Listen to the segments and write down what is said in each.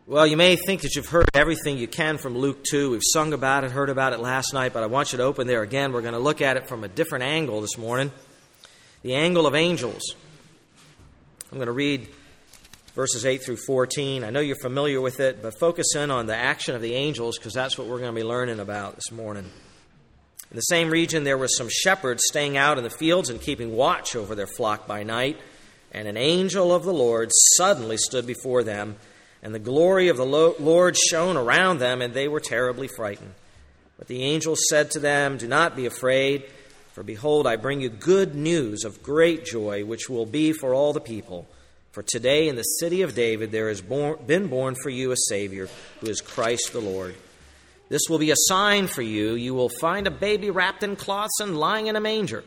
Well, you may think that you've heard everything you can from Luke 2. We've sung about it, heard about it last night, but I want you to open there again. We're going to look at it from a different angle this morning, the angle of angels. I'm going to read verses 8 through 14. I know you're familiar with it, but focus in on the action of the angels because that's what we're going to be learning about this morning. In the same region, there were some shepherds staying out in the fields and keeping watch over their flock by night, and an angel of the Lord suddenly stood before them, and the glory of the Lord shone around them, and they were terribly frightened. But the angel said to them, "Do not be afraid, for behold, I bring you good news of great joy, which will be for all the people. For today in the city of David there has been born for you a Savior, who is Christ the Lord. This will be a sign for you. You will find a baby wrapped in cloths and lying in a manger."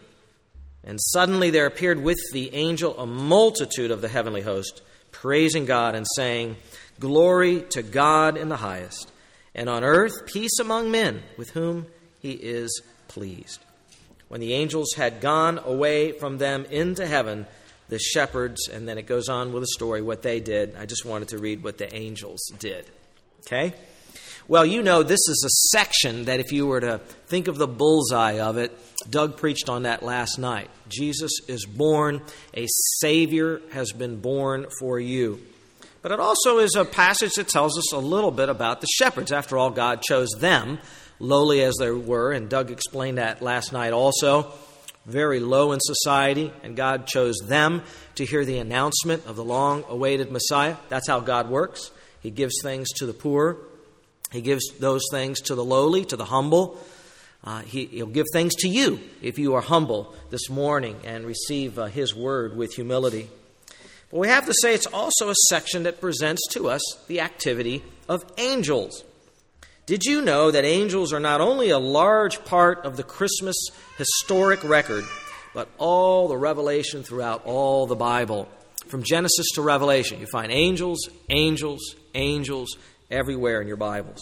And suddenly there appeared with the angel a multitude of the heavenly host, praising God and saying, "Glory to God in the highest, and on earth peace among men with whom he is pleased." When the angels had gone away from them into heaven, the shepherds, and then it goes on with the story, what they did. I just wanted to read what the angels did. Okay? Well, you know this is a section that if you were to think of the bullseye of it, Doug preached on that last night. Jesus is born. A Savior has been born for you. But it also is a passage that tells us a little bit about the shepherds. After all, God chose them, lowly as they were, and Doug explained that last night also. Very low in society, and God chose them to hear the announcement of the long-awaited Messiah. That's how God works. He gives things to the poor. He gives those things to the lowly, to the humble. He'll give things to you if you are humble this morning and receive His word with humility. But we have to say it's also a section that presents to us the activity of angels. Did you know that angels are not only a large part of the Christmas historic record, but all the revelation throughout all the Bible? From Genesis to Revelation, you find angels, angels, angels everywhere in your Bibles.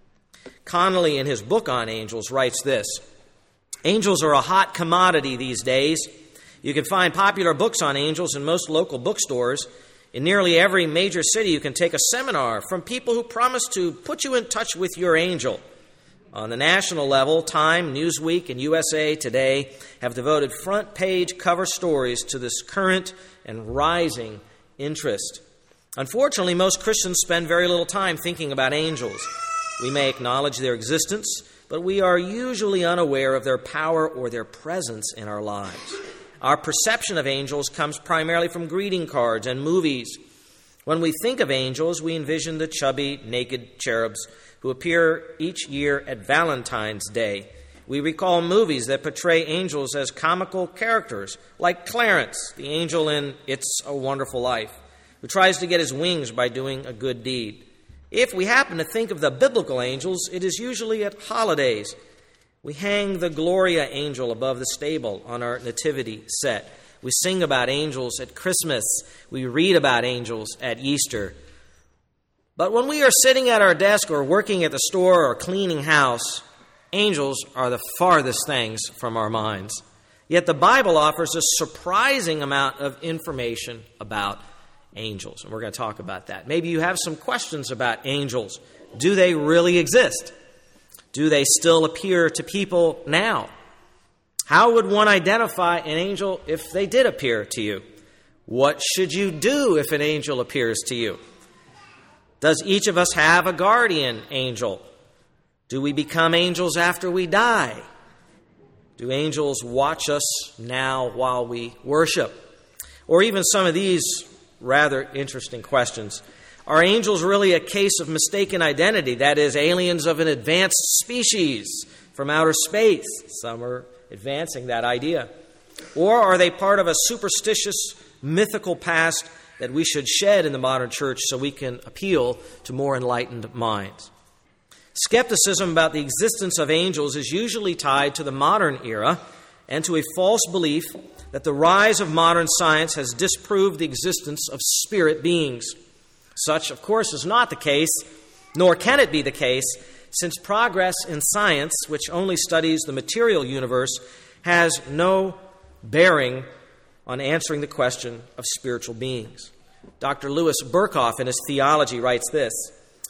Connolly, in his book on angels, writes this: "Angels are a hot commodity these days. You can find popular books on angels in most local bookstores. In nearly every major city, you can take a seminar from people who promise to put you in touch with your angel. On the national level, Time, Newsweek, and USA Today have devoted front-page cover stories to this current and rising interest. Unfortunately, most Christians spend very little time thinking about angels. We may acknowledge their existence, but we are usually unaware of their power or their presence in our lives. Our perception of angels comes primarily from greeting cards and movies. When we think of angels, we envision the chubby, naked cherubs who appear each year at Valentine's Day. We recall movies that portray angels as comical characters, like Clarence, the angel in It's a Wonderful Life, who tries to get his wings by doing a good deed. If we happen to think of the biblical angels, it is usually at holidays. We hang the Gloria angel above the stable on our nativity set. We sing about angels at Christmas. We read about angels at Easter. But when we are sitting at our desk or working at the store or cleaning house, angels are the farthest things from our minds. Yet the Bible offers a surprising amount of information about angels, and we're going to talk about that. Maybe you have some questions about angels. Do they really exist? Do they still appear to people now? How would one identify an angel if they did appear to you? What should you do if an angel appears to you? Does each of us have a guardian angel? Do we become angels after we die? Do angels watch us now while we worship? Or even some of these rather interesting questions. Are angels really a case of mistaken identity? That is, aliens of an advanced species from outer space. Some are advancing that idea. Or are they part of a superstitious, mythical past that we should shed in the modern church so we can appeal to more enlightened minds? Skepticism about the existence of angels is usually tied to the modern era and to a false belief that the rise of modern science has disproved the existence of spirit beings. Such, of course, is not the case, nor can it be the case, since progress in science, which only studies the material universe, has no bearing on answering the question of spiritual beings. Dr. Louis Berkhoff, in his Theology, writes this: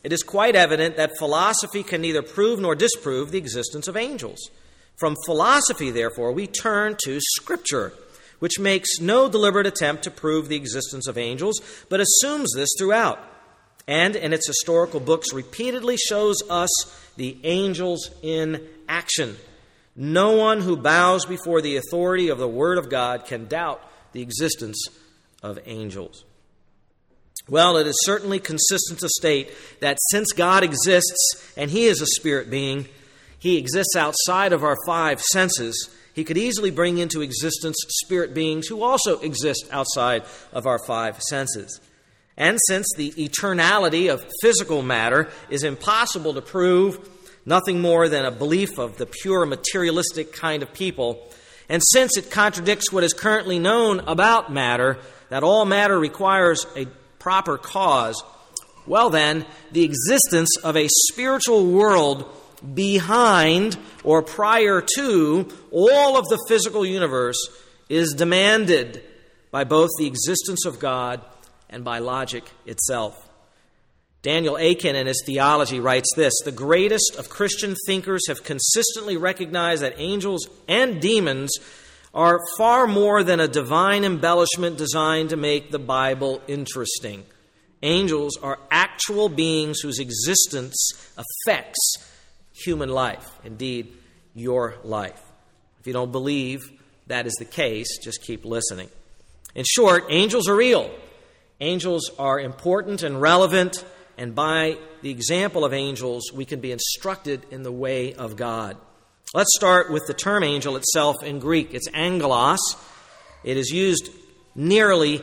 it is quite evident that philosophy can neither prove nor disprove the existence of angels. From philosophy, therefore, we turn to Scripture, which makes no deliberate attempt to prove the existence of angels, but assumes this throughout, and in its historical books repeatedly shows us the angels in action. No one who bows before the authority of the Word of God can doubt the existence of angels. Well, it is certainly consistent to state that since God exists and He is a spirit being, He exists outside of our five senses, He could easily bring into existence spirit beings who also exist outside of our five senses. And since the eternality of physical matter is impossible to prove, nothing more than a belief of the pure materialistic kind of people, and since it contradicts what is currently known about matter, that all matter requires a proper cause, well then, the existence of a spiritual world behind or prior to all of the physical universe is demanded by both the existence of God and by logic itself. Daniel Aiken in his theology writes this: "The greatest of Christian thinkers have consistently recognized that angels and demons are far more than a divine embellishment designed to make the Bible interesting. Angels are actual beings whose existence affects human life, indeed, your life." If you don't believe that is the case, just keep listening. In short, angels are real. Angels are important and relevant, and by the example of angels, we can be instructed in the way of God. Let's start with the term angel itself in Greek. It's angelos. It is used nearly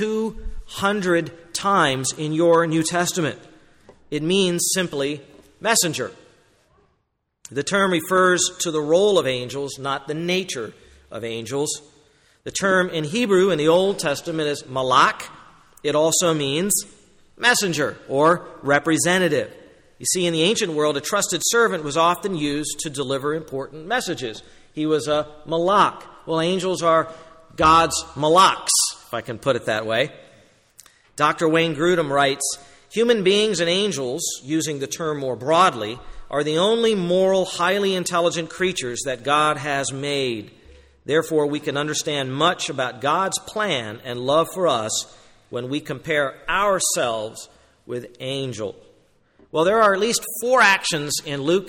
200 times in your New Testament. It means simply messenger. The term refers to the role of angels, not the nature of angels. The term in Hebrew in the Old Testament is malach. It also means messenger or representative. You see, in the ancient world, a trusted servant was often used to deliver important messages. He was a malach. Well, angels are God's malachs, if I can put it that way. Dr. Wayne Grudem writes, "Human beings and angels, using the term more broadly, are the only moral, highly intelligent creatures that God has made. Therefore, we can understand much about God's plan and love for us when we compare ourselves with angels." Well, there are at least four actions in Luke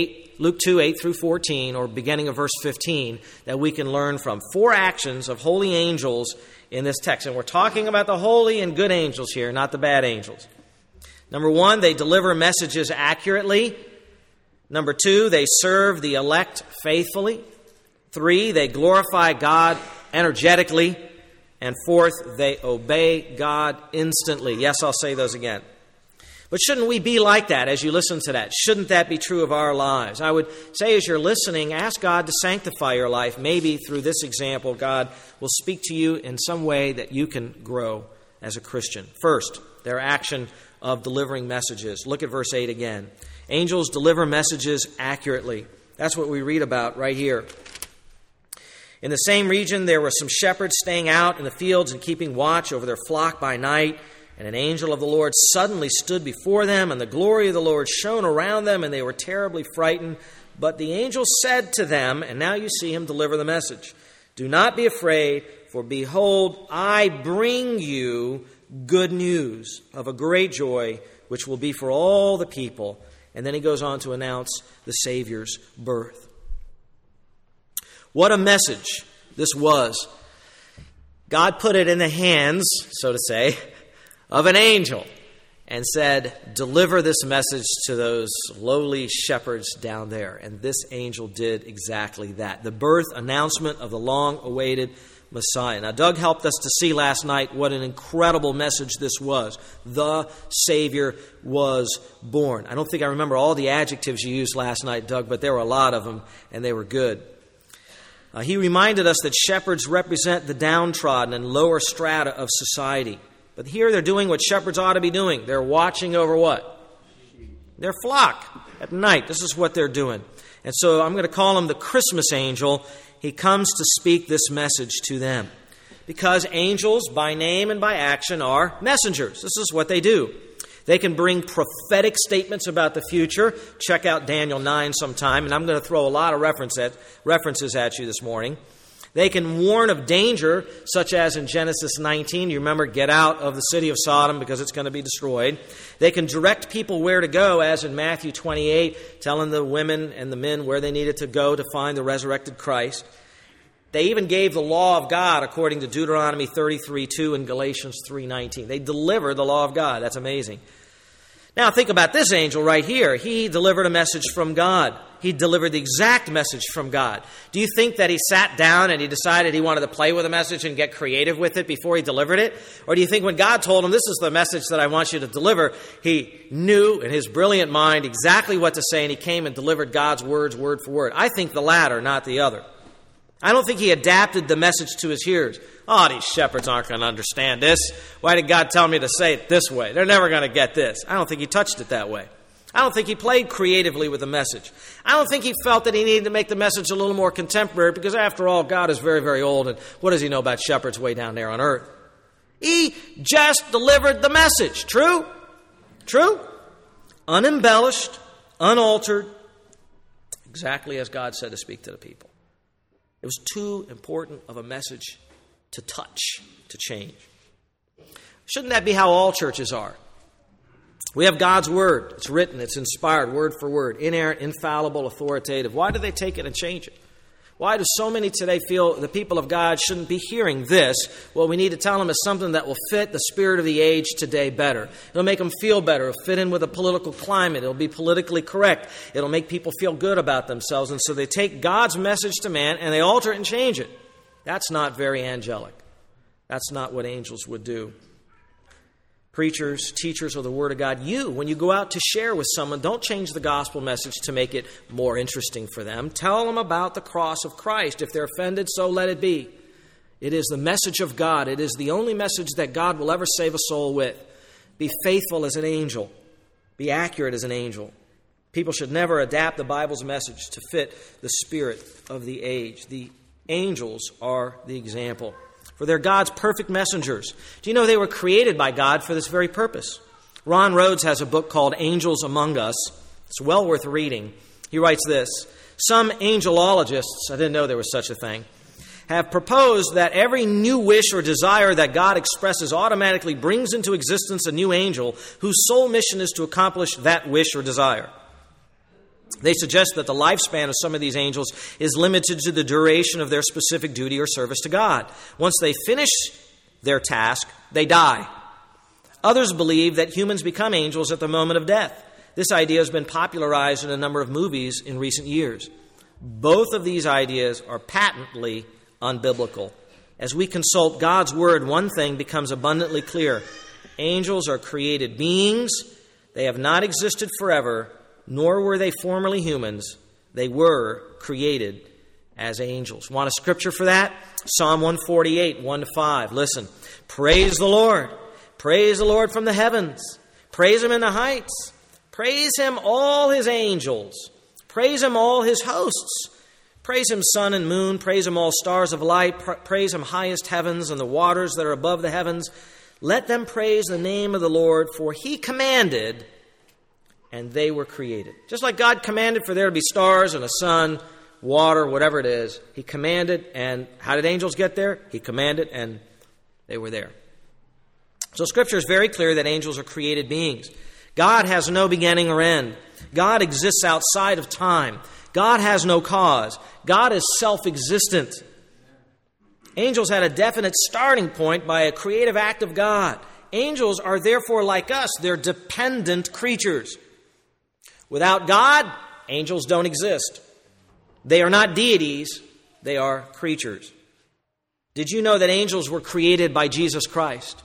2, 8 through 14, or beginning of verse 15, that we can learn from. Four actions of holy angels in this text. And we're talking about the holy and good angels here, not the bad angels. Number one, they deliver messages accurately. Number two, they serve the elect faithfully. Three, they glorify God energetically. And fourth, they obey God instantly. Yes, I'll say those again. But shouldn't we be like that as you listen to that? Shouldn't that be true of our lives? I would say as you're listening, ask God to sanctify your life. Maybe through this example, God will speak to you in some way that you can grow as a Christian. First, their action of delivering messages. Look at verse 8 again. Angels deliver messages accurately. That's what we read about right here. In the same region, there were some shepherds staying out in the fields and keeping watch over their flock by night. And an angel of the Lord suddenly stood before them, and the glory of the Lord shone around them, and they were terribly frightened. But the angel said to them, and now you see him deliver the message, "Do not be afraid, for behold, I bring you good news of a great joy, which will be for all the people." And then he goes on to announce the Savior's birth. What a message this was. God put it in the hands, so to say, of an angel and said, "Deliver this message to those lowly shepherds down there." And this angel did exactly that. The birth announcement of the long-awaited Messiah. Now, Doug helped us to see last night what an incredible message this was. The Savior was born. I don't think I remember all the adjectives you used last night, Doug, but there were a lot of them, and they were good. He reminded us that shepherds represent the downtrodden and lower strata of society. But here they're doing what shepherds ought to be doing. They're watching over what? Their flock at night. This is what they're doing. And so I'm going to call him the Christmas angel. He comes to speak this message to them. Because angels, by name and by action, are messengers. This is what they do. They can bring prophetic statements about the future. Check out Daniel 9 sometime, and I'm going to throw a lot of references at you this morning. They can warn of danger, such as in Genesis 19. You remember, get out of the city of Sodom because it's going to be destroyed. They can direct people where to go, as in Matthew 28, telling the women and the men where they needed to go to find the resurrected Christ. They even gave the law of God according to Deuteronomy 33:2 and Galatians 3:19. They deliver the law of God. That's amazing. Now think about this angel right here. He delivered a message from God. He delivered the exact message from God. Do you think that he sat down and he decided he wanted to play with the message and get creative with it before he delivered it? Or do you think when God told him, this is the message that I want you to deliver, he knew in his brilliant mind exactly what to say, and he came and delivered God's words word for word? I think the latter, not the other. I don't think he adapted the message to his hearers. Oh, these shepherds aren't going to understand this. Why did God tell me to say it this way? They're never going to get this. I don't think he touched it that way. I don't think he played creatively with the message. I don't think he felt that he needed to make the message a little more contemporary because, after all, God is very, very old, and what does he know about shepherds way down there on earth? He just delivered the message. True? True? Unembellished, unaltered, exactly as God said to speak to the people. It was too important of a message to touch, to change. Shouldn't that be how all churches are? We have God's Word. It's written, it's inspired, word for word, inerrant, infallible, authoritative. Why do they take it and change it? Why do so many today feel the people of God shouldn't be hearing this? Well, we need to tell them it's something that will fit the spirit of the age today better. It'll make them feel better. It'll fit in with the political climate. It'll be politically correct. It'll make people feel good about themselves. And so they take God's message to man and they alter it and change it. That's not very angelic. That's not what angels would do. Preachers, teachers of the Word of God, when you go out to share with someone, don't change the gospel message to make it more interesting for them. Tell them about the cross of Christ. If they're offended, so let it be. It is the message of God. It is the only message that God will ever save a soul with. Be faithful as an angel. Be accurate as an angel. People should never adapt the Bible's message to fit the spirit of the age. The angels are the example. For they're God's perfect messengers. Do you know they were created by God for this very purpose? Ron Rhodes has a book called Angels Among Us. It's well worth reading. He writes this: some angelologists, I didn't know there was such a thing, have proposed that every new wish or desire that God expresses automatically brings into existence a new angel whose sole mission is to accomplish that wish or desire. They suggest that the lifespan of some of these angels is limited to the duration of their specific duty or service to God. Once they finish their task, they die. Others believe that humans become angels at the moment of death. This idea has been popularized in a number of movies in recent years. Both of these ideas are patently unbiblical. As we consult God's Word, one thing becomes abundantly clear. Angels are created beings. They have not existed forever, nor were they formerly humans. They were created as angels. Want a scripture for that? Psalm 148, 1-5. Listen. Praise the Lord. Praise the Lord from the heavens. Praise Him in the heights. Praise Him, all His angels. Praise Him, all His hosts. Praise Him, sun and moon. Praise Him, all stars of light. Praise Him, highest heavens and the waters that are above the heavens. Let them praise the name of the Lord, for He commanded, and they were created. Just like God commanded for there to be stars and a sun, water, whatever it is, He commanded, and how did angels get there? He commanded, and they were there. So Scripture is very clear that angels are created beings. God has no beginning or end. God exists outside of time. God has no cause. God is self-existent. Angels had a definite starting point by a creative act of God. Angels are therefore like us. They're dependent creatures. Without God, angels don't exist. They are not deities. They are creatures. Did you know that angels were created by Jesus Christ?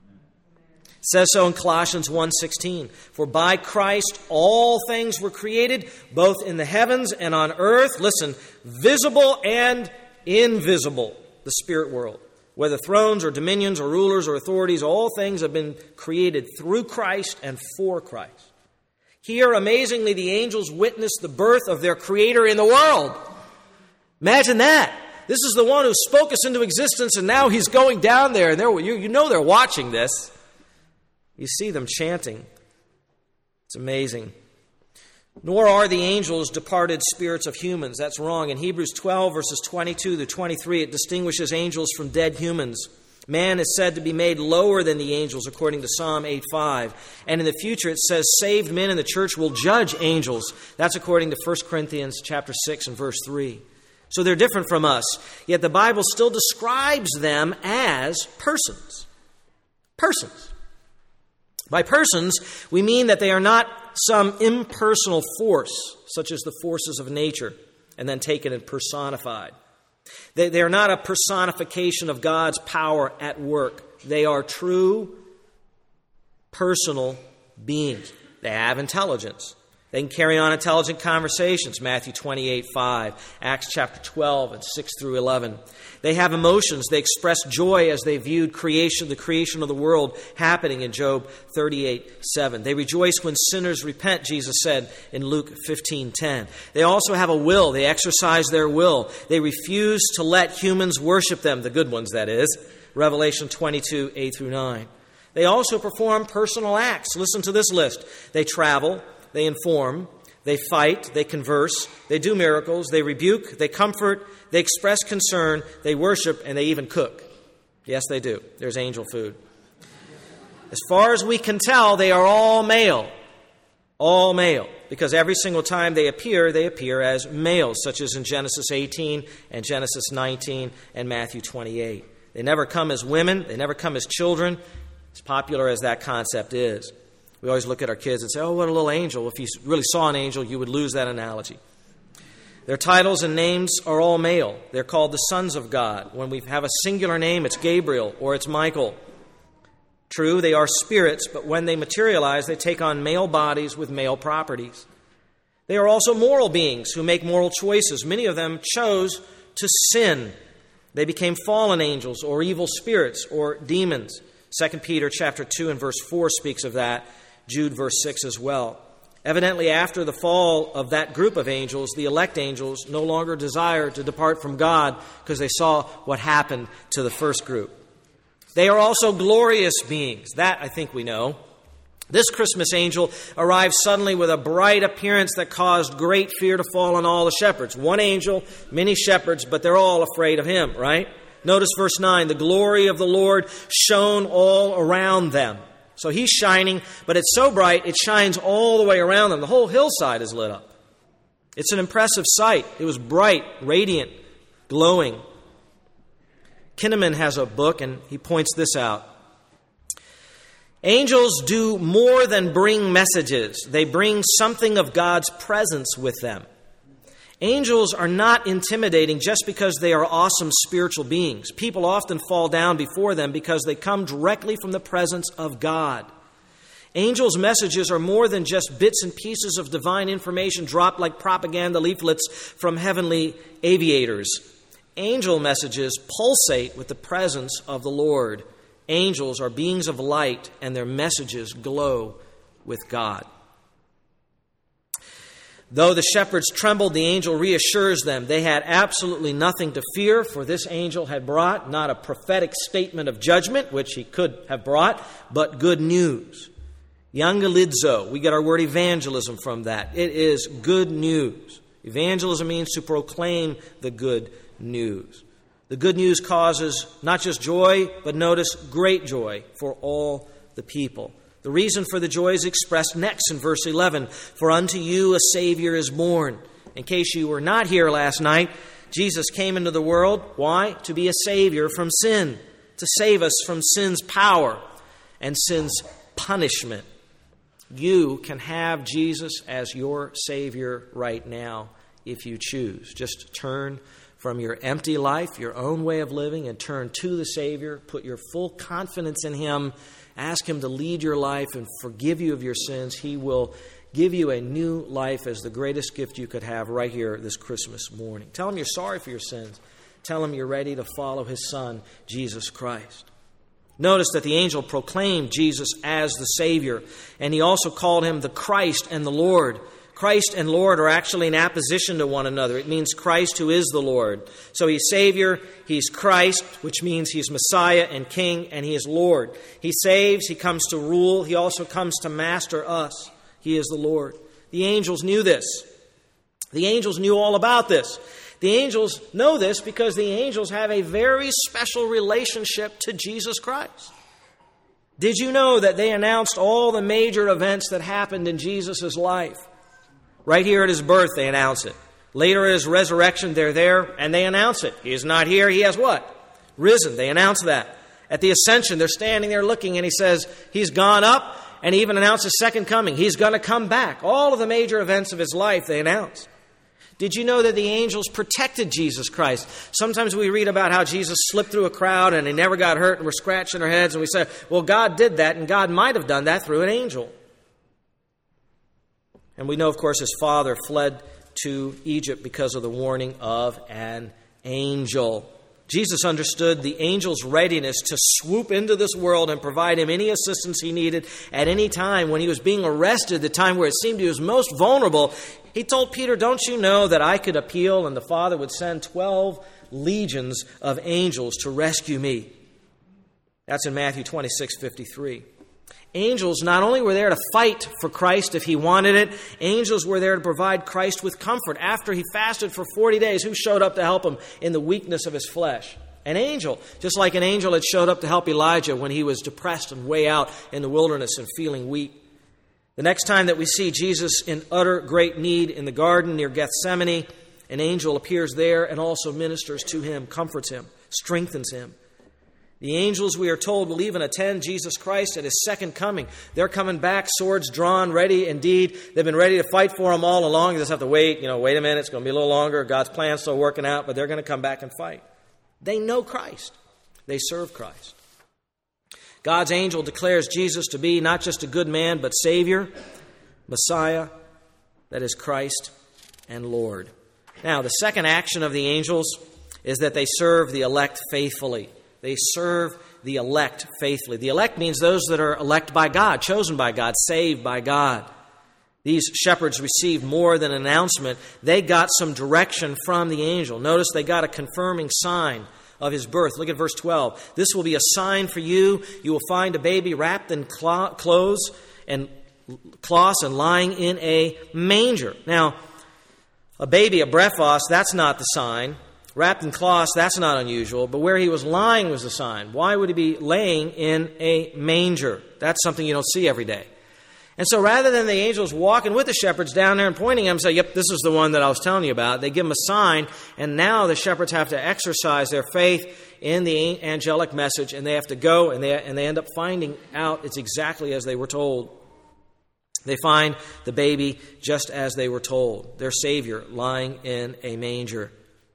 It says so in Colossians 1:16. For by Christ all things were created, both in the heavens and on earth. Listen, visible and invisible, the spirit world. Whether thrones or dominions or rulers or authorities, all things have been created through Christ and for Christ. Here, amazingly, the angels witnessed the birth of their Creator in the world. Imagine that. This is the one who spoke us into existence, and now He's going down there, and you know they're watching this. You see them chanting, It's amazing. Nor are the angels departed spirits of humans. That's wrong. In Hebrews 12, verses 22 to 23, it distinguishes angels from dead humans. Man is said to be made lower than the angels, according to Psalm 8:5. And in the future, it says saved men in the church will judge angels. That's according to 1 Corinthians chapter 6 and verse 3. So they're different from us. Yet the Bible still describes them as persons. Persons. By persons, we mean that they are not some impersonal force, such as the forces of nature, and then taken and personified. They are not a personification of God's power at work. They are true, personal beings. They have intelligence. They can carry on intelligent conversations, Matthew 28:5, Acts chapter 12, and 6 through 11. They have emotions. They express joy as they viewed the creation of the world happening in Job 38:7. They rejoice when sinners repent, Jesus said in Luke 15:10. They also have a will. They exercise their will. They refuse to let humans worship them, the good ones, that is, Revelation 22:8 through 9. They also perform personal acts. Listen to this list. They travel. They inform, they fight, they converse, they do miracles, they rebuke, they comfort, they express concern, they worship, and they even cook. Yes, they do. There's angel food. As far as we can tell, they are all male. All male. Because every single time they appear as males, such as in Genesis 18 and Genesis 19 and Matthew 28. They never come as women. They never come as children, as popular as that concept is. We always look at our kids and say, oh, what a little angel. If you really saw an angel, you would lose that analogy. Their titles and names are all male. They're called the sons of God. When we have a singular name, it's Gabriel or it's Michael. True, they are spirits, but when they materialize, they take on male bodies with male properties. They are also moral beings who make moral choices. Many of them chose to sin. They became fallen angels or evil spirits or demons. 2 Peter chapter 2 and verse 4 speaks of that. Jude verse 6 as well. Evidently, after the fall of that group of angels, the elect angels no longer desired to depart from God because they saw what happened to the first group. They are also glorious beings. That I think we know. This Christmas angel arrived suddenly with a bright appearance that caused great fear to fall on all the shepherds. One angel, many shepherds, but they're all afraid of him, right? Notice verse 9, the glory of the Lord shone all around them. So he's shining, but it's so bright, it shines all the way around them. The whole hillside is lit up. It's an impressive sight. It was bright, radiant, glowing. Kinnaman has a book, and he points this out. Angels do more than bring messages. They bring something of God's presence with them. Angels are not intimidating just because they are awesome spiritual beings. People often fall down before them because they come directly from the presence of God. Angels' messages are more than just bits and pieces of divine information dropped like propaganda leaflets from heavenly aviators. Angel messages pulsate with the presence of the Lord. Angels are beings of light, and their messages glow with God. Though the shepherds trembled, the angel reassures them they had absolutely nothing to fear, for this angel had brought not a prophetic statement of judgment, which he could have brought, but good news. Evangelizo, we get our word evangelism from that. It is good news. Evangelism means to proclaim the good news. The good news causes not just joy, but notice great joy for all the people. The reason for the joy is expressed next in verse 11. For unto you a Savior is born. In case you were not here last night, Jesus came into the world. Why? To be a Savior from sin. To save us from sin's power and sin's punishment. You can have Jesus as your Savior right now if you choose. Just turn from your empty life, your own way of living, and turn to the Savior. Put your full confidence in Him. Ask Him to lead your life and forgive you of your sins. He will give you a new life as the greatest gift you could have right here this Christmas morning. Tell Him you're sorry for your sins. Tell Him you're ready to follow His Son, Jesus Christ. Notice that the angel proclaimed Jesus as the Savior, and he also called Him the Christ and the Lord. Christ and Lord are actually in apposition to one another. It means Christ who is the Lord. So He's Savior, He's Christ, which means He's Messiah and King, and He is Lord. He saves, He comes to rule, He also comes to master us. He is the Lord. The angels knew this. The angels knew all about this. The angels know this because the angels have a very special relationship to Jesus Christ. Did you know that they announced all the major events that happened in Jesus' life? Right here at his birth, they announce it. Later at his resurrection, they're there and they announce it. He is not here. He has what? Risen. They announce that. At the ascension, they're standing there looking and he says, he's gone up, and he even announced his second coming. He's going to come back. All of the major events of his life, they announced. Did you know that the angels protected Jesus Christ? Sometimes we read about how Jesus slipped through a crowd and he never got hurt and we're scratching our heads and we say, well, God did that and God might have done that through an angel. And we know, of course, his father fled to Egypt because of the warning of an angel. Jesus understood the angel's readiness to swoop into this world and provide him any assistance he needed at any time. When he was being arrested, the time where it seemed he was most vulnerable, he told Peter, don't you know that I could appeal and the Father would send 12 legions of angels to rescue me? That's in Matthew 26:53. Angels not only were there to fight for Christ if he wanted it, angels were there to provide Christ with comfort. After he fasted for 40 days, who showed up to help him in the weakness of his flesh? An angel. Just like an angel had showed up to help Elijah when he was depressed and way out in the wilderness and feeling weak. The next time that we see Jesus in utter great need in the garden near Gethsemane, an angel appears there and also ministers to him, comforts him, strengthens him. The angels, we are told, will even attend Jesus Christ at his second coming. They're coming back, swords drawn, ready indeed. They've been ready to fight for him all along. They just have to wait a minute, it's going to be a little longer. God's plan's still working out, but they're going to come back and fight. They know Christ. They serve Christ. God's angel declares Jesus to be not just a good man, but Savior, Messiah, that is Christ and Lord. Now, the second action of the angels is that they serve the elect faithfully. They serve the elect faithfully. The elect means those that are elect by God, chosen by God, saved by God. These shepherds received more than an announcement. They got some direction from the angel. Notice they got a confirming sign of his birth. Look at verse 12. This will be a sign for you. You will find a baby wrapped in cloths and lying in a manger. Now, a baby, a brephos, that's not the sign. Wrapped in cloths, that's not unusual, but where he was lying was the sign. Why would he be laying in a manger? That's something you don't see every day. And so rather than the angels walking with the shepherds down there and pointing at him and say, yep, this is the one that I was telling you about, they give him a sign, and now the shepherds have to exercise their faith in the angelic message, and they have to go, and they end up finding out it's exactly as they were told. They find the baby just as they were told, their Savior lying in a manger.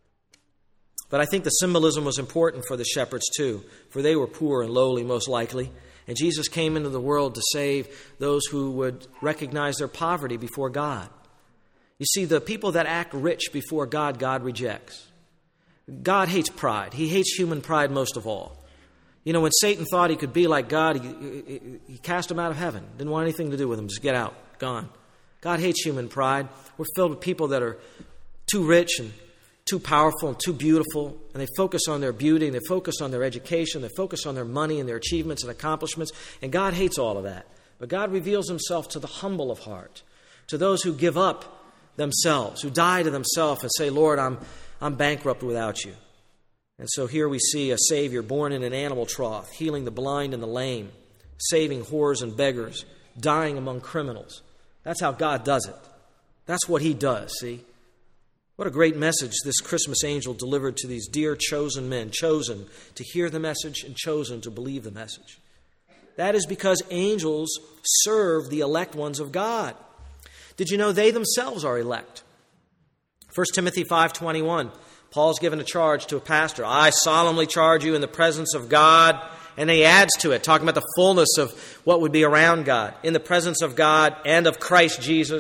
But I think the symbolism was important for the shepherds too, for they were poor and lowly most likely. And Jesus came into the world to save those who would recognize their poverty before God. You see, the people that act rich before God, God rejects. God hates pride. He hates human pride most of all. When Satan thought he could be like God, he cast him out of heaven. Didn't want anything to do with him. Just get out. Gone. God hates human pride. We're filled with people that are too rich and too powerful and too beautiful, and they focus on their beauty, and they focus on their education, they focus on their money and their achievements and accomplishments, and God hates all of that. But God reveals himself to the humble of heart, to those who give up themselves, who die to themselves and say, Lord, I'm bankrupt without you. And so here we see a Savior born in an animal trough, healing the blind and the lame, saving whores and beggars, dying among criminals. That's how God does it. That's what he does, see? What a great message this Christmas angel delivered to these dear chosen men, chosen to hear the message and chosen to believe the message. That is because angels serve the elect ones of God. Did you know they themselves are elect? 1 Timothy 5:21, Paul's given a charge to a pastor. I solemnly charge you in the presence of God. And he adds to it, talking about the fullness of what would be around God. In the presence of God and of Christ Jesus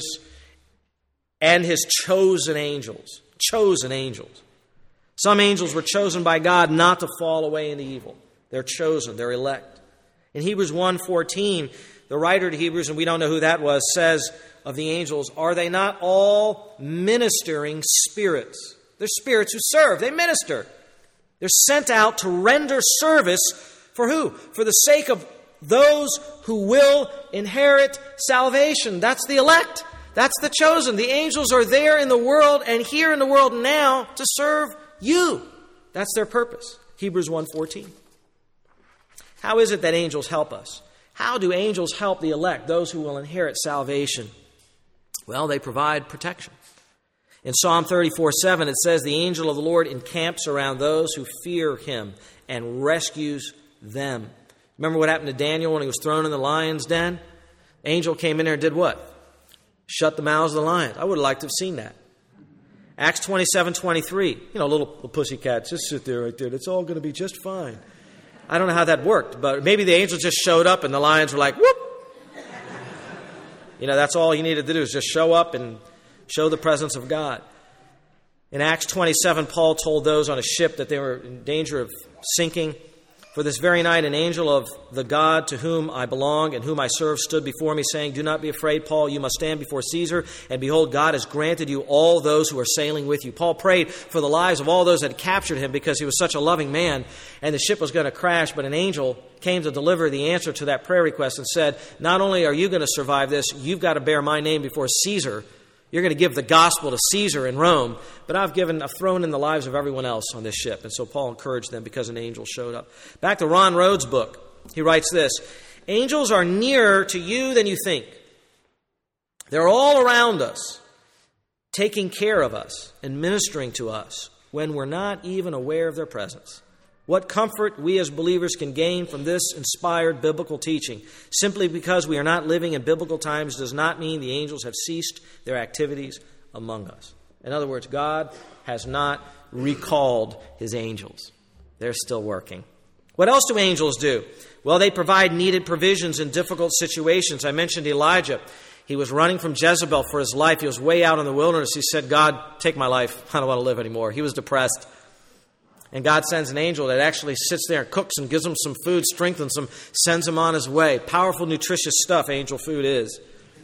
and his chosen angels. Chosen angels. Some angels were chosen by God not to fall away into evil. They're chosen. They're elect. In Hebrews 1:14, the writer to Hebrews, and we don't know who that was, says of the angels, are they not all ministering spirits? They're spirits who serve. They minister. They're sent out to render service for who? For the sake of those who will inherit salvation. That's the elect. That's the chosen. The angels are there in the world and here in the world now to serve you. That's their purpose. Hebrews 1:14. How is it that angels help us? How do angels help the elect, those who will inherit salvation? Well, they provide protection. In Psalm 34:7, it says, the angel of the Lord encamps around those who fear him and rescues them. Remember what happened to Daniel when he was thrown in the lion's den? The angel came in there and did what? Shut the mouths of the lions. I would have liked to have seen that. Acts 27:23. Little pussycats, just sit there right there. It's all going to be just fine. I don't know how that worked, but maybe the angel just showed up and the lions were like, whoop. That's all you needed to do is just show up and show the presence of God. In Acts 27, Paul told those on a ship that they were in danger of sinking. For this very night, an angel of the God to whom I belong and whom I serve stood before me, saying, do not be afraid, Paul, you must stand before Caesar. And behold, God has granted you all those who are sailing with you. Paul prayed for the lives of all those that had captured him because he was such a loving man, and the ship was going to crash. But an angel came to deliver the answer to that prayer request and said, not only are you going to survive this, you've got to bear my name before Caesar. You're going to give the gospel to Caesar in Rome, but I've thrown in the lives of everyone else on this ship. And so Paul encouraged them because an angel showed up. Back to Ron Rhodes' book, he writes this, angels are nearer to you than you think. They're all around us, taking care of us and ministering to us when we're not even aware of their presence. What comfort we as believers can gain from this inspired biblical teaching. Simply because we are not living in biblical times does not mean the angels have ceased their activities among us. In other words, God has not recalled his angels. They're still working. What else do angels do? Well, they provide needed provisions in difficult situations. I mentioned Elijah. He was running from Jezebel for his life. He was way out in the wilderness. He said, God, take my life. I don't want to live anymore. He was depressed. And God sends an angel that actually sits there and cooks and gives him some food, strengthens him, sends him on his way. Powerful, nutritious stuff angel food is.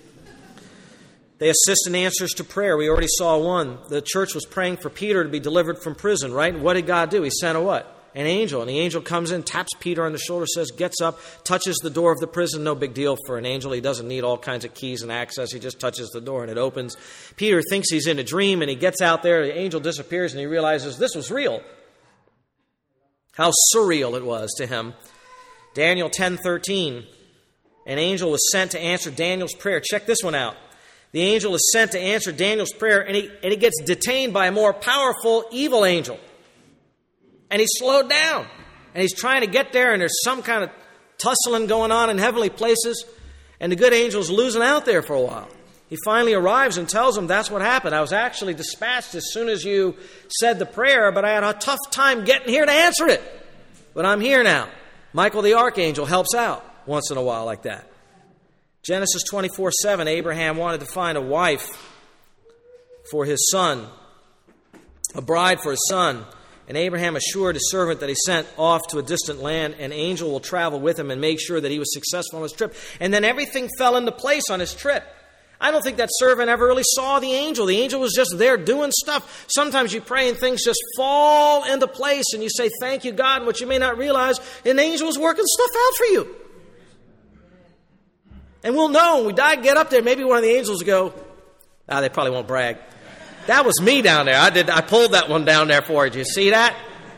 They assist in answers to prayer. We already saw one. The church was praying for Peter to be delivered from prison, right? And what did God do? He sent a what? An angel. And the angel comes in, taps Peter on the shoulder, says, gets up, touches the door of the prison. No big deal for an angel. He doesn't need all kinds of keys and access. He just touches the door and it opens. Peter thinks he's in a dream and he gets out there. The angel disappears and he realizes this was real. How surreal it was to him. Daniel 10:13. An angel was sent to answer Daniel's prayer. Check this one out. The angel is sent to answer Daniel's prayer, and he gets detained by a more powerful evil angel. And he's slowed down. And he's trying to get there, and there's some kind of tussling going on in heavenly places. And the good angel's losing out there for a while. He finally arrives and tells him that's what happened. I was actually dispatched as soon as you said the prayer, but I had a tough time getting here to answer it. But I'm here now. Michael the archangel helps out once in a while like that. Genesis 24:7, Abraham wanted to find a wife for his son, a bride for his son. And Abraham assured his servant that he sent off to a distant land, an angel will travel with him and make sure that he was successful on his trip. And then everything fell into place on his trip. I don't think that servant ever really saw the angel. The angel was just there doing stuff. Sometimes you pray and things just fall into place and you say, thank you, God, and what you may not realize, an angel was working stuff out for you. And we'll know when we die, get up there, maybe one of the angels will go, they probably won't brag. That was me down there. I pulled that one down there for you. Did you see that?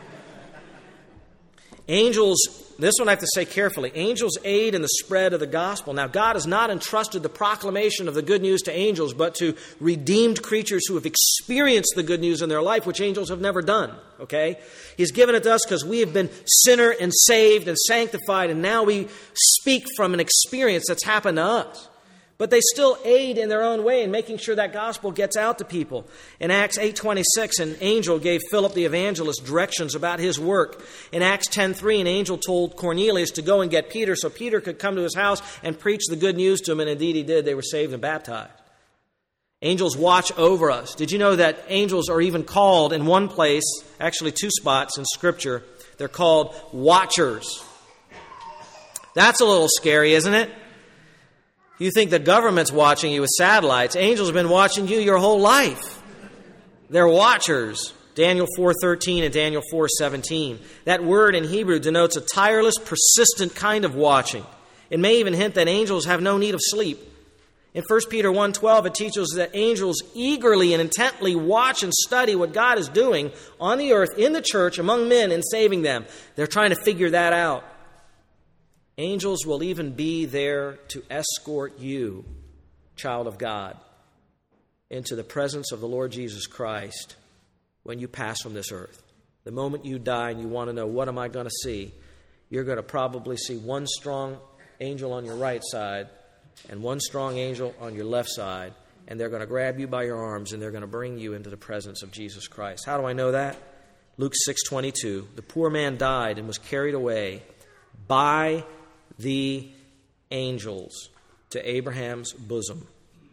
Angels, this one I have to say carefully, angels aid in the spread of the gospel. Now, God has not entrusted the proclamation of the good news to angels, but to redeemed creatures who have experienced the good news in their life, which angels have never done, okay? He's given it to us because we have been sinner and saved and sanctified, and now we speak from an experience that's happened to us. But they still aid in their own way in making sure that gospel gets out to people. In Acts 8:26, an angel gave Philip the evangelist directions about his work. In Acts 10:3, an angel told Cornelius to go and get Peter so Peter could come to his house and preach the good news to him. And indeed he did. They were saved and baptized. Angels watch over us. Did you know that angels are even called in one place, actually two spots in Scripture, they're called watchers. That's a little scary, isn't it? You think the government's watching you with satellites. Angels have been watching you your whole life. They're watchers. Daniel 4:13 and Daniel 4:17. That word in Hebrew denotes a tireless, persistent kind of watching. It may even hint that angels have no need of sleep. In 1 Peter 1:12, it teaches that angels eagerly and intently watch and study what God is doing on the earth, in the church, among men, in saving them. They're trying to figure that out. Angels will even be there to escort you, child of God, into the presence of the Lord Jesus Christ when you pass from this earth. The moment you die and you want to know, what am I going to see? You're going to probably see one strong angel on your right side and one strong angel on your left side, and they're going to grab you by your arms and they're going to bring you into the presence of Jesus Christ. How do I know that? Luke 6:22, the poor man died and was carried away by the angels to Abraham's bosom.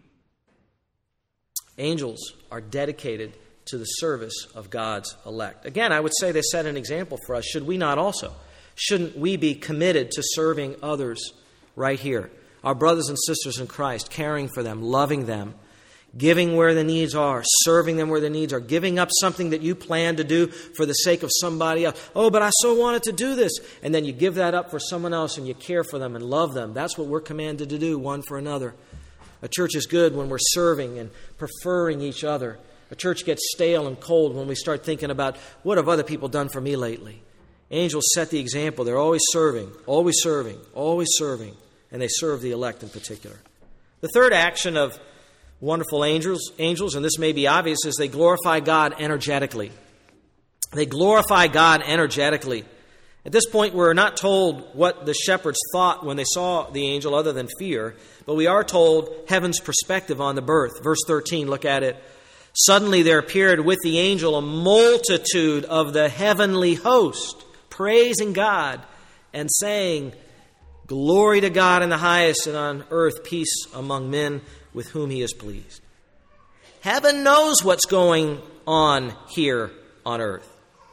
Angels are dedicated to the service of God's elect. Again, I would say they set an example for us. Should we not also? Shouldn't we be committed to serving others right here? Our brothers and sisters in Christ, caring for them, loving them, giving where the needs are, serving them where the needs are, giving up something that you plan to do for the sake of somebody else. Oh, but I so wanted to do this. And then you give that up for someone else and you care for them and love them. That's what we're commanded to do, one for another. A church is good when we're serving and preferring each other. A church gets stale and cold when we start thinking about, what have other people done for me lately? Angels set the example. They're always serving, always serving, always serving. And they serve the elect in particular. The third action of wonderful angels, and this may be obvious, is they glorify God energetically. They glorify God energetically. At this point, we're not told what the shepherds thought when they saw the angel other than fear, but we are told heaven's perspective on the birth. Verse 13, look at it. Suddenly there appeared with the angel a multitude of the heavenly host, praising God and saying, Glory to God in the highest, and on earth peace among men with whom He is pleased. Heaven knows what's going on here on earth.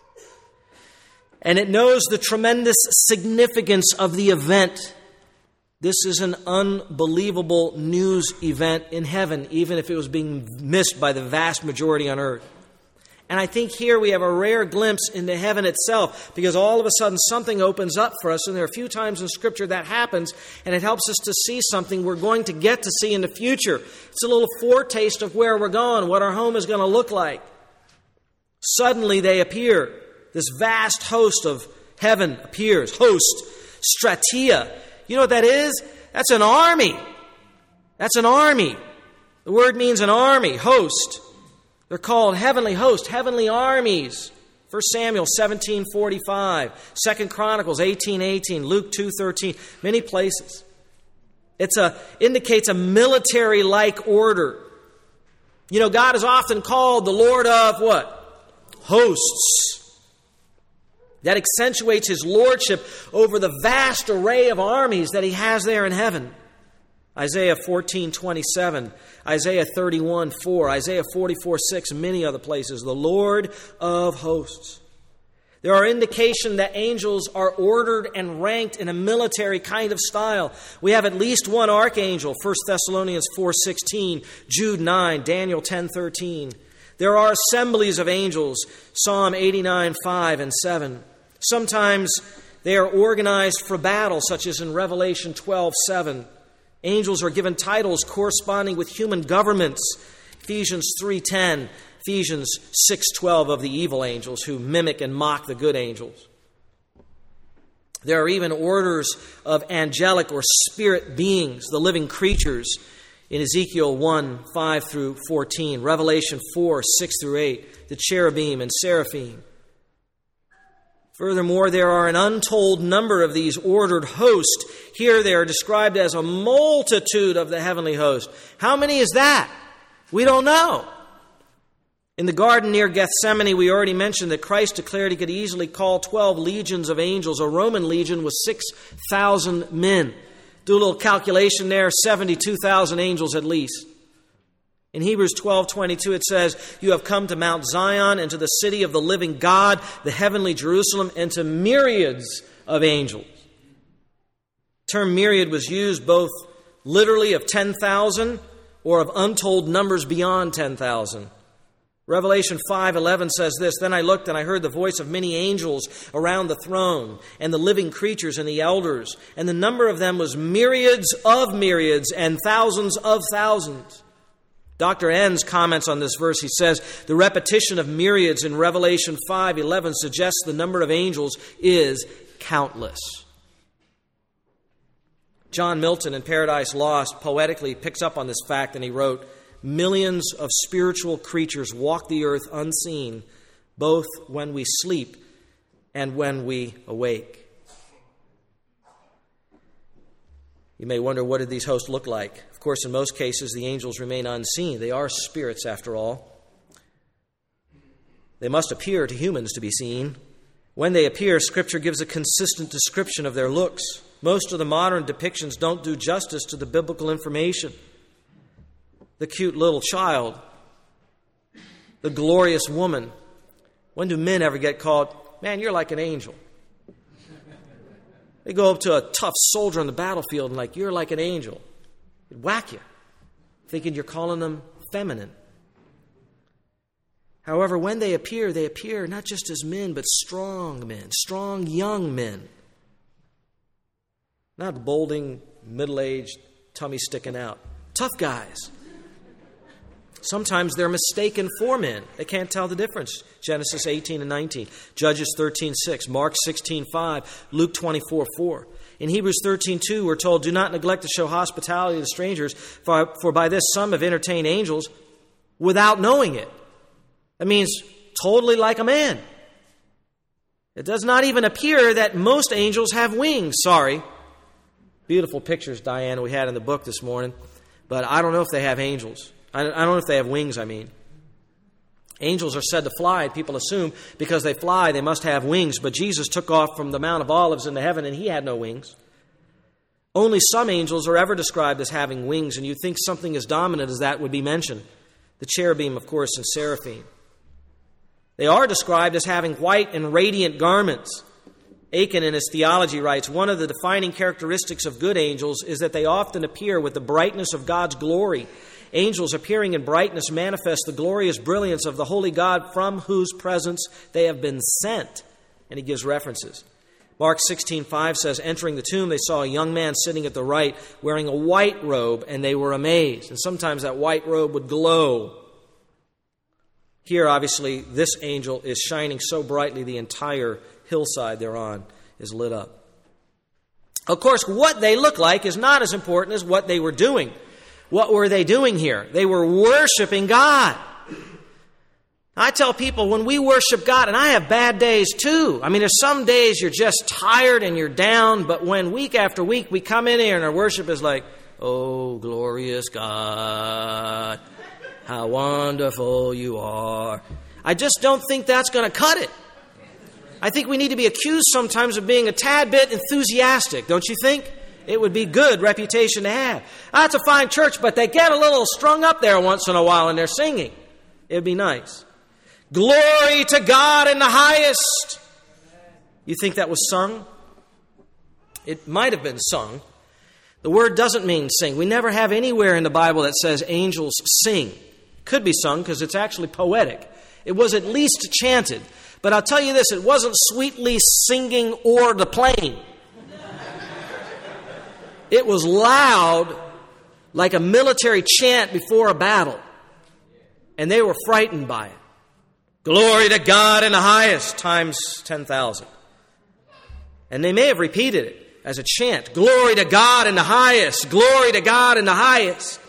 And it knows the tremendous significance of the event. This is an unbelievable news event in heaven, even if it was being missed by the vast majority on earth. And I think here we have a rare glimpse into heaven itself, because all of a sudden something opens up for us, and there are a few times in Scripture that happens, and it helps us to see something we're going to get to see in the future. It's a little foretaste of where we're going, what our home is going to look like. Suddenly they appear. This vast host of heaven appears. Host, stratia. You know what that is? That's an army. That's an army. The word means an army, host. They're called heavenly hosts, heavenly armies. 1 Samuel 17:45, 2 Chronicles 18:18, Luke 2:13, many places. It indicates a military-like order. You know, God is often called the Lord of what? Hosts. That accentuates His lordship over the vast array of armies that He has there in heaven. Isaiah 14:27, Isaiah 31:4, Isaiah 44:6, many other places. The Lord of hosts. There are indications that angels are ordered and ranked in a military kind of style. We have at least one archangel, 1 Thessalonians 4:16, Jude 9, Daniel 10:13. There are assemblies of angels, Psalm 89:5 and 7. Sometimes they are organized for battle, such as in Revelation 12:7. Angels are given titles corresponding with human governments. Ephesians 3:10, Ephesians 6:12 of the evil angels who mimic and mock the good angels. There are even orders of angelic or spirit beings, the living creatures, in Ezekiel 1:5 through 14, Revelation 4:6 through 8, the cherubim and seraphim. Furthermore, there are an untold number of these ordered hosts. Here they are described as a multitude of the heavenly host. How many is that? We don't know. In the garden near Gethsemane, we already mentioned that Christ declared He could easily call 12 legions of angels. A Roman legion was 6,000 men. Do a little calculation there, 72,000 angels at least. In Hebrews 12:22 it says, You have come to Mount Zion and to the city of the living God, the heavenly Jerusalem, and to myriads of angels. The term myriad was used both literally of 10,000 or of untold numbers beyond 10,000. Revelation 5:11 says this, "Then I looked and I heard the voice of many angels around the throne and the living creatures and the elders, and the number of them was myriads of myriads and thousands of thousands." Dr. Enns comments on this verse. He says, "The repetition of myriads in Revelation 5:11 suggests the number of angels is countless." John Milton in Paradise Lost poetically picks up on this fact, and he wrote, "Millions of spiritual creatures walk the earth unseen, both when we sleep and when we awake." You may wonder, what did these hosts look like? Of course, in most cases, the angels remain unseen. They are spirits, after all. They must appear to humans to be seen. When they appear, Scripture gives a consistent description of their looks. Most of the modern depictions don't do justice to the biblical information. The cute little child, the glorious woman. When do men ever get called, "Man, you're like an angel"? They go up to a tough soldier on the battlefield and like, "You're like an angel." They'd whack you, thinking you're calling them feminine. However, when they appear not just as men, but strong men, strong young men. Not balding, middle-aged, tummy sticking out. Tough guys. Sometimes they're mistaken for men. They can't tell the difference. Genesis 18 and 19, Judges 13:6, Mark 16:5, Luke 24:4. In Hebrews 13:2, we're told, "Do not neglect to show hospitality to strangers, for by this some have entertained angels without knowing it." That means totally like a man. It does not even appear that most angels have wings. Sorry. Beautiful pictures, Diane, we had in the book this morning. But I don't know if they have angels. I don't know if they have wings, I mean. Angels are said to fly. People assume because they fly, they must have wings. But Jesus took off from the Mount of Olives into heaven, and he had no wings. Only some angels are ever described as having wings, and you'd think something as dominant as that would be mentioned. The cherubim, of course, and seraphim. They are described as having white and radiant garments. Aiken in his theology writes, "One of the defining characteristics of good angels is that they often appear with the brightness of God's glory. Angels appearing in brightness manifest the glorious brilliance of the holy God from whose presence they have been sent." And he gives references. Mark 16:5 says, "Entering the tomb, they saw a young man sitting at the right, wearing a white robe, and they were amazed." And sometimes that white robe would glow. Here, obviously, this angel is shining so brightly the entire hillside they're on is lit up. Of course, what they look like is not as important as what they were doing. What were they doing here? They were worshiping God. I tell people, when we worship God, and I have bad days too. I mean, there's some days you're just tired and you're down, but when week after week we come in here and our worship is like, "Oh, glorious God, how wonderful you are." I just don't think that's going to cut it. I think we need to be accused sometimes of being a tad bit enthusiastic, don't you think? It would be good reputation to have. That's a fine church, but they get a little strung up there once in a while and they're singing. It would be nice. Glory to God in the highest. You think that was sung? It might have been sung. The word doesn't mean sing. We never have anywhere in the Bible that says angels sing. Could be sung because it's actually poetic. It was at least chanted. But I'll tell you this, it wasn't sweetly singing or the playing. It was loud, like a military chant before a battle. And they were frightened by it. Glory to God in the highest, times 10,000. And they may have repeated it as a chant. Glory to God in the highest. Glory to God in the highest.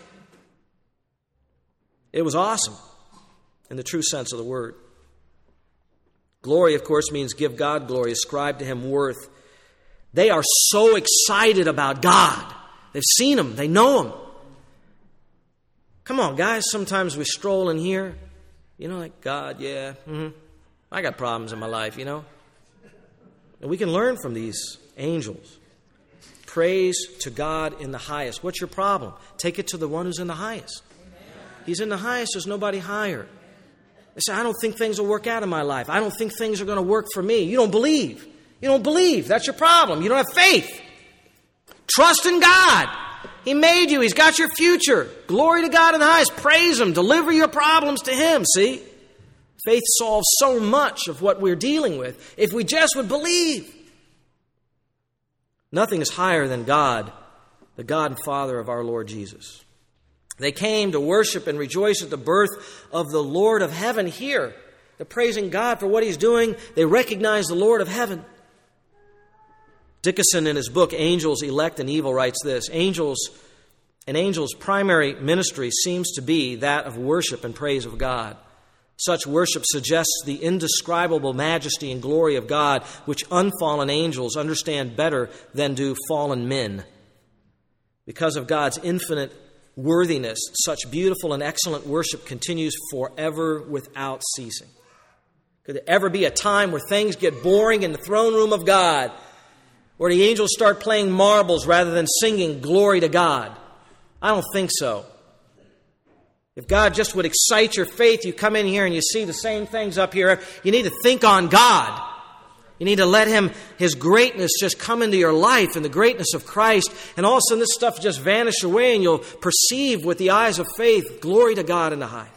It was awesome in the true sense of the word. Glory, of course, means give God glory, ascribe to Him worth. They are so excited about God. They've seen Him. They know Him. Come on, guys. Sometimes we stroll in here. You know, like, God, yeah. I got problems in my life, you know. And we can learn from these angels. Praise to God in the highest. What's your problem? Take it to the one who's in the highest. He's in the highest. There's nobody higher. They say, I don't think things will work out in my life. I don't think things are going to work for me. You don't believe. You don't believe. That's your problem. You don't have faith. Trust in God. He made you. He's got your future. Glory to God in the highest. Praise Him. Deliver your problems to Him. See? Faith solves so much of what we're dealing with if we just would believe. Nothing is higher than God, the God and Father of our Lord Jesus. They came to worship and rejoice at the birth of the Lord of heaven here. They're praising God for what He's doing. They recognize the Lord of heaven. Dickinson, in his book, Angels, Elect and Evil, writes this: An angel's primary ministry seems to be that of worship and praise of God. Such worship suggests the indescribable majesty and glory of God, which unfallen angels understand better than do fallen men. Because of God's infinite worthiness, such beautiful and excellent worship continues forever without ceasing. Could there ever be a time where things get boring in the throne room of God, where the angels start playing marbles rather than singing glory to God? I don't think so. If God just would excite your faith, you come in here and you see the same things up here. You need to think on God. You need to let His greatness just come into your life and the greatness of Christ. And all of a sudden this stuff just vanish away and you'll perceive with the eyes of faith, glory to God in the highest.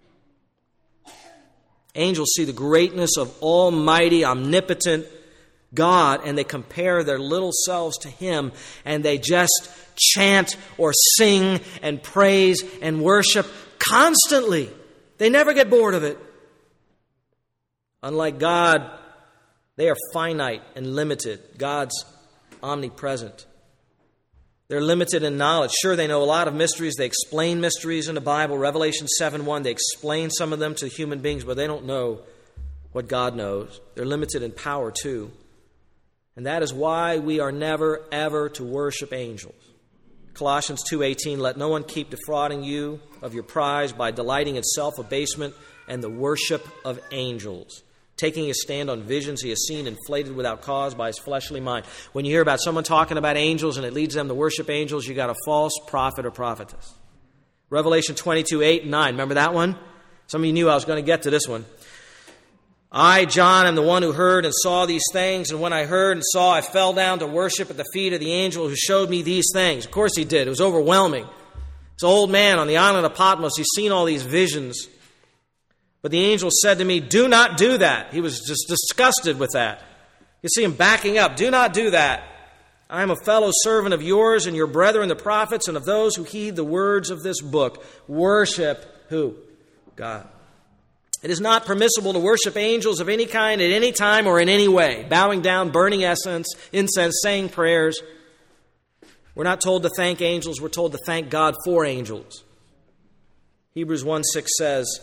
Angels see the greatness of almighty, omnipotent God, and they compare their little selves to Him, and they just chant or sing and praise and worship constantly. They never get bored of it. Unlike God, they are finite and limited. God's omnipresent. They're limited in knowledge. Sure, they know a lot of mysteries. They explain mysteries in the Bible. Revelation 7:1, they explain some of them to human beings, but they don't know what God knows. They're limited in power too. And that is why we are never, ever to worship angels. Colossians 2:18, let no one keep defrauding you of your prize by delighting in self-abasement and the worship of angels, taking his stand on visions he has seen inflated without cause by his fleshly mind. When you hear about someone talking about angels and it leads them to worship angels, you got a false prophet or prophetess. Revelation 22:8 and 9, remember that one? Some of you knew I was going to get to this one. I, John, am the one who heard and saw these things, and when I heard and saw, I fell down to worship at the feet of the angel who showed me these things. Of course he did. It was overwhelming. It's an old man on the island of Patmos. He's seen all these visions. But the angel said to me, do not do that. He was just disgusted with that. You see him backing up. Do not do that. I am a fellow servant of yours and your brethren, the prophets, and of those who heed the words of this book. Worship who? God. It is not permissible to worship angels of any kind at any time or in any way, bowing down, burning incense, saying prayers. We're not told to thank angels. We're told to thank God for angels. Hebrews 1:6 says,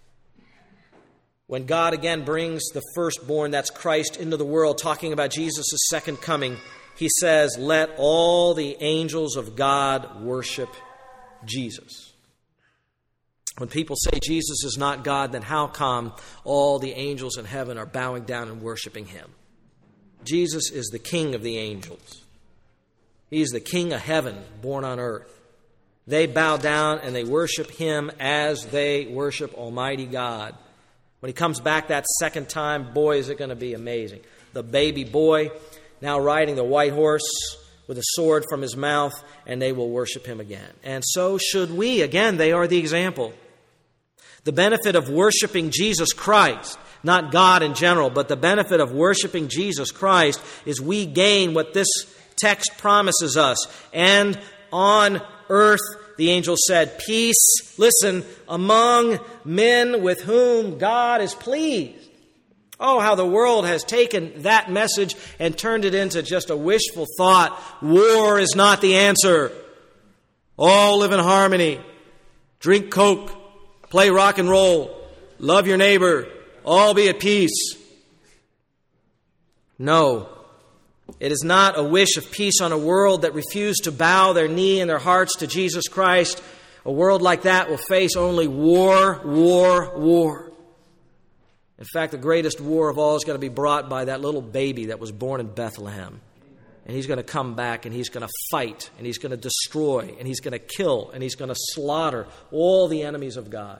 when God again brings the firstborn, that's Christ, into the world, talking about Jesus' second coming, He says, let all the angels of God worship Jesus. When people say Jesus is not God, then how come all the angels in heaven are bowing down and worshiping Him? Jesus is the King of the angels. He is the King of heaven, born on earth. They bow down and they worship Him as they worship Almighty God. When He comes back that second time, boy, is it going to be amazing. The baby boy now riding the white horse with a sword from his mouth, and they will worship Him again. And so should we. Again, they are the example. The benefit of worshiping Jesus Christ, not God in general, but the benefit of worshiping Jesus Christ is we gain what this text promises us. And on earth, the angel said, peace, listen, among men with whom God is pleased. Oh, how the world has taken that message and turned it into just a wishful thought. War is not the answer. All live in harmony. Drink Coke. Play rock and roll. Love your neighbor. All be at peace. No. It is not a wish of peace on a world that refused to bow their knee and their hearts to Jesus Christ. A world like that will face only war, war, war. In fact, the greatest war of all is going to be brought by that little baby that was born in Bethlehem. And He's going to come back and He's going to fight and He's going to destroy and He's going to kill and He's going to slaughter all the enemies of God.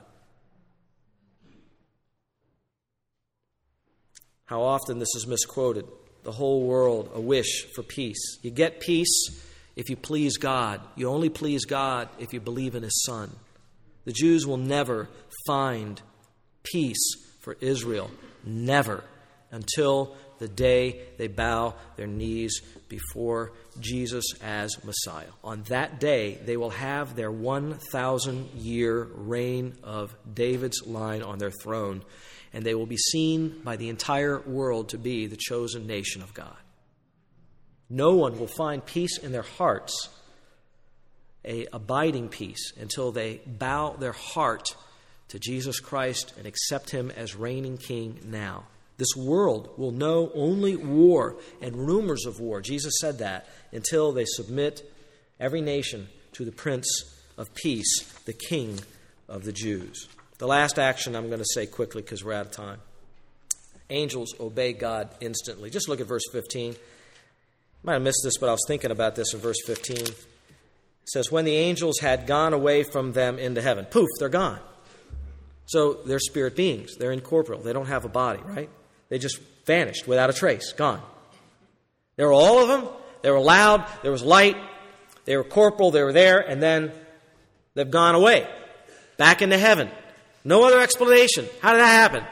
How often this is misquoted. The whole world, a wish for peace. You get peace if you please God. You only please God if you believe in His Son. The Jews will never find peace for Israel. Never, until the day they bow their knees before Jesus as Messiah. On that day, they will have their 1,000-year reign of David's line on their throne, and they will be seen by the entire world to be the chosen nation of God. No one will find peace in their hearts, an abiding peace, until they bow their heart to Jesus Christ and accept Him as reigning King now. This world will know only war and rumors of war. Jesus said that, until they submit every nation to the Prince of Peace, the King of the Jews. The last action I'm going to say quickly because we're out of time. Angels obey God instantly. Just look at verse 15. I might have missed this, but I was thinking about this in verse 15. It says, when the angels had gone away from them into heaven. Poof, they're gone. So they're spirit beings. They're incorporeal. They don't have a body, right? They just vanished without a trace, gone. There were all of them. They were loud. There was light. They were corporal. They were there. And then they've gone away, back into heaven. No other explanation. How did that happen?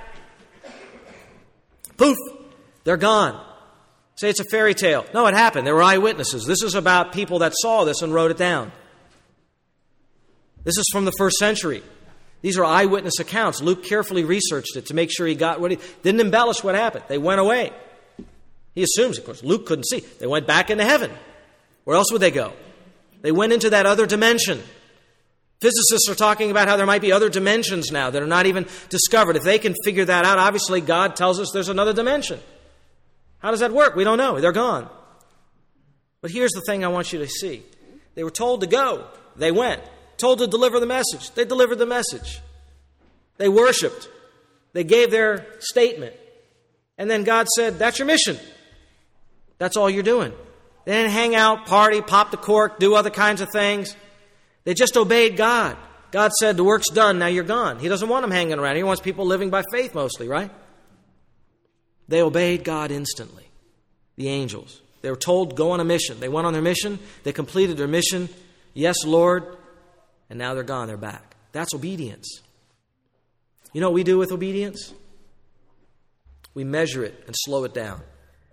Poof, they're gone. Say it's a fairy tale. No, it happened. There were eyewitnesses. This is about people that saw this and wrote it down. This is from the first century. These are eyewitness accounts. Luke carefully researched it to make sure he got what he didn't embellish what happened. They went away. He assumes, of course, Luke couldn't see. They went back into heaven. Where else would they go? They went into that other dimension. Physicists are talking about how there might be other dimensions now that are not even discovered. If they can figure that out, obviously God tells us there's another dimension. How does that work? We don't know. They're gone. But here's the thing I want you to see. They were told to go. They went. Told to deliver the message. They delivered the message. They worshiped. They gave their statement. And then God said, that's your mission. That's all you're doing. They didn't hang out, party, pop the cork, do other kinds of things. They just obeyed God. God said, the work's done, now you're gone. He doesn't want them hanging around. He wants people living by faith mostly, right? They obeyed God instantly. The angels. They were told, go on a mission. They went on their mission. They completed their mission. Yes, Lord. And now they're gone. They're back. That's obedience. You know what we do with obedience? We measure it and slow it down.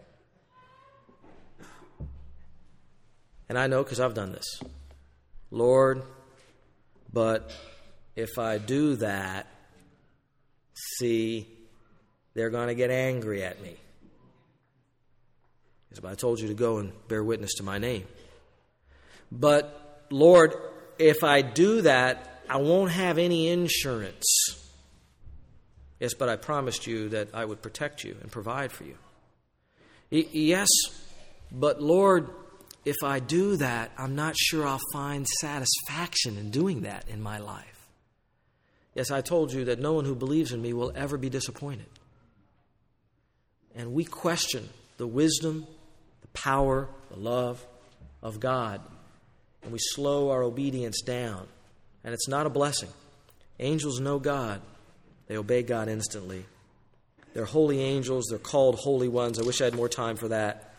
And I know because I've done this. Lord, but if I do that, see, they're going to get angry at me. Because I told you to go and bear witness to my name. But, Lord, if I do that, I won't have any insurance. Yes, but I promised you that I would protect you and provide for you. Yes, but Lord, if I do that, I'm not sure I'll find satisfaction in doing that in my life. Yes, I told you that no one who believes in me will ever be disappointed. And we question the wisdom, the power, the love of God. And we slow our obedience down. And it's not a blessing. Angels know God. They obey God instantly. They're holy angels. They're called holy ones. I wish I had more time for that.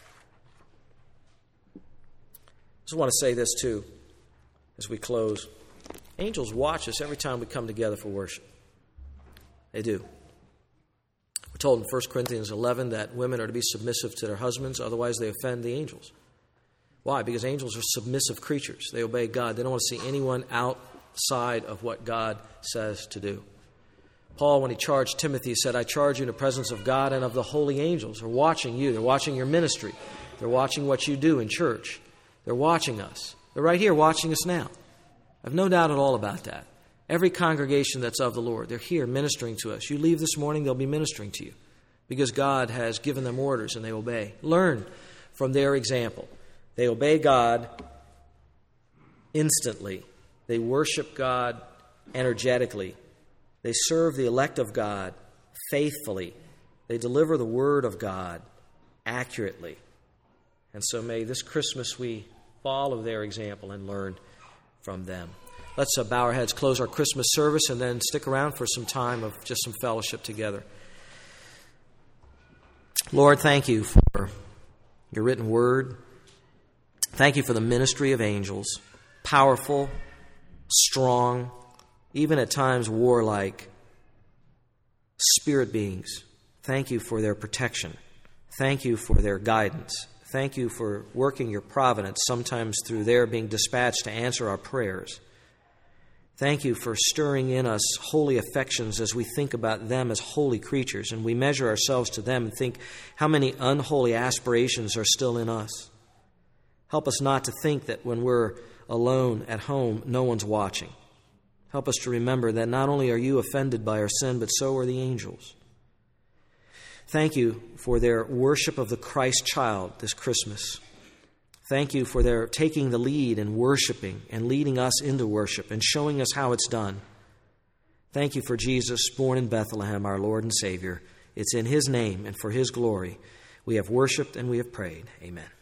I just want to say this too as we close. Angels watch us every time we come together for worship. They do. We're told in 1 Corinthians 11 that women are to be submissive to their husbands, otherwise they offend the angels. Why? Because angels are submissive creatures. They obey God. They don't want to see anyone outside of what God says to do. Paul, when he charged Timothy, said, I charge you in the presence of God and of the holy angels. They're watching you. They're watching your ministry. They're watching what you do in church. They're watching us. They're right here watching us now. I have no doubt at all about that. Every congregation that's of the Lord, they're here ministering to us. You leave this morning, they'll be ministering to you because God has given them orders and they obey. Learn from their example. They obey God instantly. They worship God energetically. They serve the elect of God faithfully. They deliver the word of God accurately. And so may this Christmas we follow their example and learn from them. Let's bow our heads, close our Christmas service, and then stick around for some time of just some fellowship together. Lord, thank you for your written word. Thank you for the ministry of angels, powerful, strong, even at times warlike. spirit beings. Thank you for their protection. Thank you for their guidance. Thank you for working your providence, sometimes through their being dispatched to answer our prayers. Thank you for stirring in us holy affections as we think about them as holy creatures, and we measure ourselves to them and think how many unholy aspirations are still in us. Help us not to think that when we're alone at home, no one's watching. Help us to remember that not only are you offended by our sin, but so are the angels. Thank you for their worship of the Christ child this Christmas. Thank you for their taking the lead in worshiping and leading us into worship and showing us how it's done. Thank you for Jesus, born in Bethlehem, our Lord and Savior. It's in His name and for His glory we have worshiped and we have prayed. Amen.